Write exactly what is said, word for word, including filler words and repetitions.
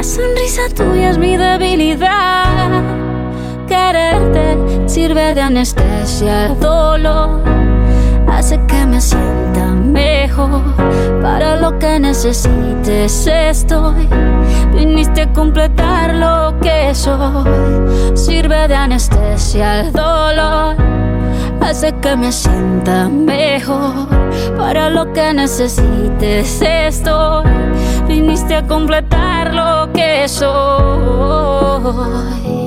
sonrisa tuya es mi debilidad. Quererte sirve de anestesia al dolor, hace que me sienta mejor. Para lo que necesites estoy. Viniste a completar lo que soy. Sirve de anestesia al dolor, hace que me sienta mejor. Para lo que necesites estoy. Viniste a completar lo que soy.